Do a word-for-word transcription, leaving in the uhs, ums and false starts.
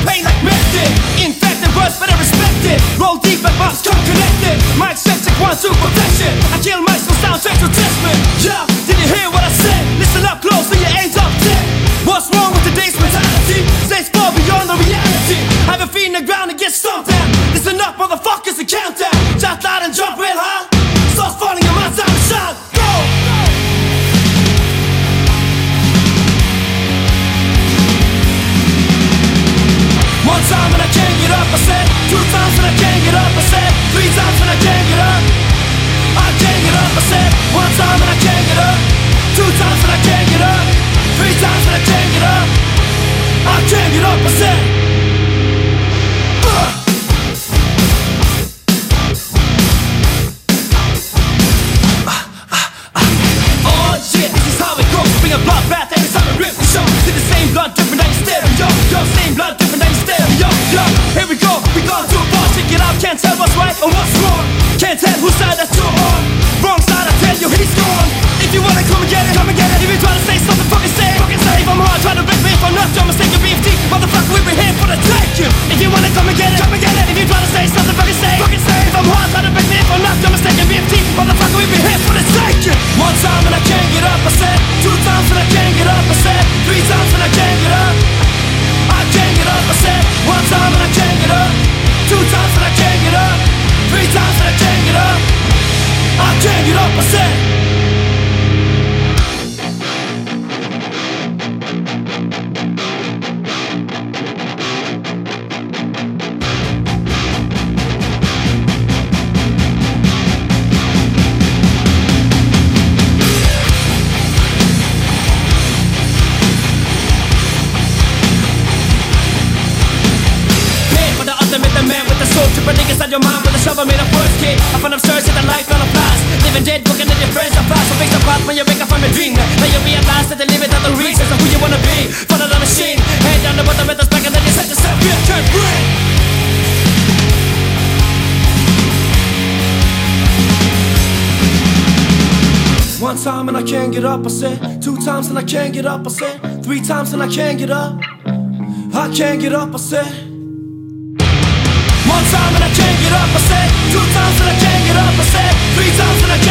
pain like method. Infected words, but I respect it. Roll deep like bombs, come connected. Mic check, check one, two, perfection. I kill mics, no sound, check to test me. Yeah, did you hear what I said? Listen up close, so your aims up dead. What's wrong with today's mentality? Stays far beyond the reality. Have your feet in the ground and get stomped down. Listen up, motherfuckers, and count down. Shout loud and jump real high. Starts falling, your mind's time to shine. Go! One time and I can't get up, I said. Two times and I can't get up, I said. Three times and I can't get up. I can't get up, I said. One time and I can't get up. Two times and I can't get up. Three times and I can't get up. I can't get up, I said. uh. Oh shit, this is how it goes. Bring a blood bath every time I rip the show. See the same blood, different than stereo. Yo, same blood, different than stereo. Yo, here we go, we gone too far. Check it out, can't tell what's right or what's wrong. Can't tell whose side that you're on. Wrong side, I tell you, he's gone. If you wanna come and get it, come and get it. If you try to say something, fucking say it. Fucking say if I'm hard, try to break me if I'm not. You're mistaken, B F T. Motherfucker, we were here for the taking. If you wanna come and get it, come and get it. If you try to say something, fucking say it. Fucking say if I'm hard, try to break me if I'm not. You're mistaken, B F T. Motherfucker, we were here for the taking. One time and I can't get up, I said. Two times and I can't get up, I said. Three times and I can't get up. I can't get up, I said. One time and I can't get up. Two times and I can't get up. Three times and I can't get up. I can't get up, I said. Inside your mind with a shovel made of words, kid. I found absurd, set the life on a flash. Living dead, looking at your friends, a flash. So fix the path when you wake up from a dream. Now you realize that the limit of the reasons of who you wanna be. Follow the machine, head down the bottom with the back, and then you set yourself free. Can't breathe. One time and I can't get up, I said. Two times and I can't get up, I said. Three times and I can't get up. I can't get up, I said. One time and I can't get up, I said. Two times and I can't get up, I said. Three times and I